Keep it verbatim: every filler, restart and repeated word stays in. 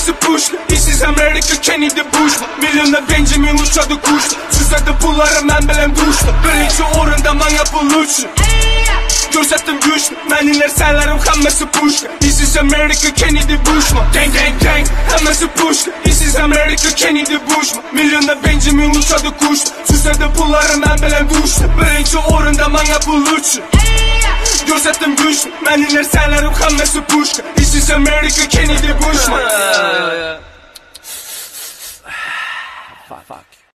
hammasi pushli. This is America, Kennedy Bush. Milyonlar Benjamin uçadı kushli. Susadı pulları men bilan dushli. Birinchi o'rinda manga pul uchun ko'rsatdim kuchni. Mening narsalarim hammasi pushli. This is America, Kennedy Bush. Gang gang gang, hammasi pushli. This is America, Kennedy Bush. Milyonlar Benjamin uçadı kushli. Susadı pulları men bilan dushli. Birinchi o'rinda manga pul uchun ko'rsatdim kuchni. Mening narsalarim hammasi pushli. This is America, Kennedy Bush. Fuck, fuck.